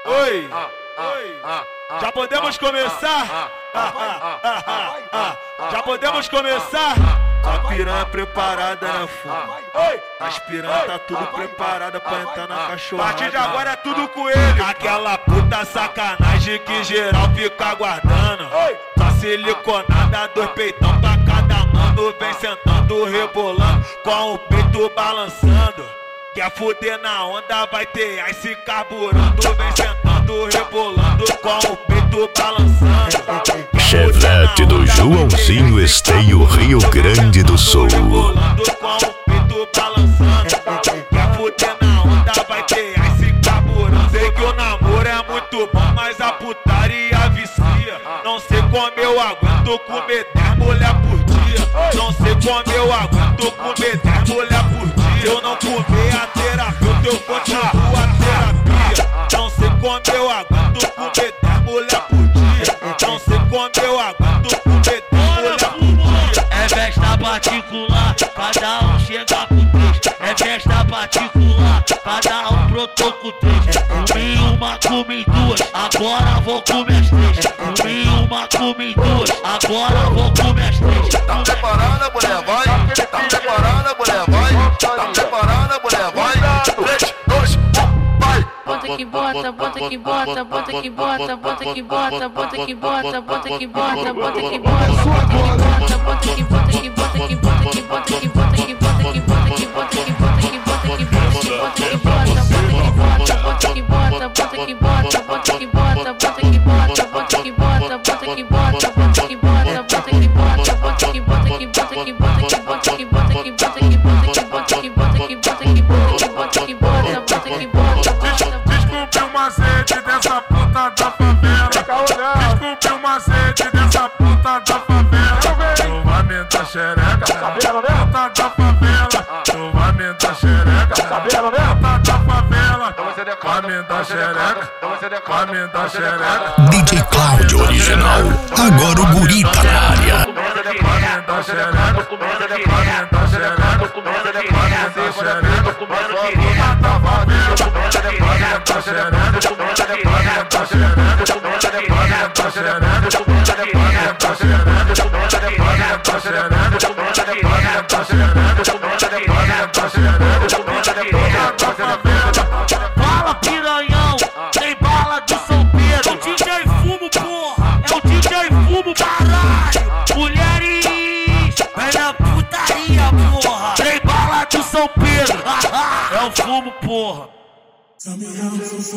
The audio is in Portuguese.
Oi, já podemos começar? Já podemos começar? A piranha preparada, né, fumo? As piranhas tá tudo preparada pra entrar na cachorrada. A partir de agora é tudo com ele. Aquela puta sacanagem que geral fica aguardando. Tá siliconada, 2 peitão pra cada mano. Vem sentando, rebolando, com o peito balançando. Quer fuder na onda, vai ter ice carburando. Vem sentando, rebolando, com o peito balançando. Chevette do Joãozinho Esteio, Rio Grande do Sul. Rebolando, com o peito balançando. Quer fuder na onda, vai ter ice carburando. Sei que o namoro é muito bom, mas a putaria vicia. Não sei como eu aguento comer 10 mulher por dia. Não sei como eu aguento comer 10 mulher por dia. Se eu não comer a terapeuta, eu continuo a terapia. Não sei como eu aguento comer 10 mulher por dia. Não sei como eu aguento comer 10 mulher por dia. É festa particular, cada um chega com 3. É festa particular, cada um brotou com 3. Comi uma, comi 2, agora vou comer as 3. Comi uma, comi 2, agora vou comer as 3. Tá preparada, mulher, vai? Tá preparada, mulher, vai? Tá preparada, mulher, vai? 3, 2, 1, vai! Bota que bota, bota que bota, bota que bota, bota que bota, bota que bota, bota que bota, bota que bota, bota que bota, que bota que bota, que bota que bota, que bota que bota, que bota que bota, que bota que bota, que bota que bota, bota que bota, bota que bota, bota que bota, bota que bota, bota que bota, bota que bota, bota que bota, bota que bota, bota que bota, que bota que bota, que bota que bota, que bota que bota, que bota que bota, que bota que bota, que bota que bota, bota que bota. Desculpe o macete dessa puta da favela. Desculpe o macete dessa puta da favela. Tu vai mentar xereca, puta da favela. Tu vai mentar xereca, puta da favela. Vai mentar xereca, vai mentar xereca. DJ Cláudio Original, agora o guri tá na área. Vai mentar xereca, vai mentar xereca, vai mentar xereca. Puta da favela. Vai mentar xereca, vai mentar xereca, vai mentar xereca, vai mentar xereca, vai mentar xereca, vai mentar xereca. Fala piranhão, tem bala de São Pedro. É o DJ Fumo, porra, é o DJ Fumo, caralho. Mulheres, vem na putaria, porra. Tem bala de São Pedro, é o Fumo, porra.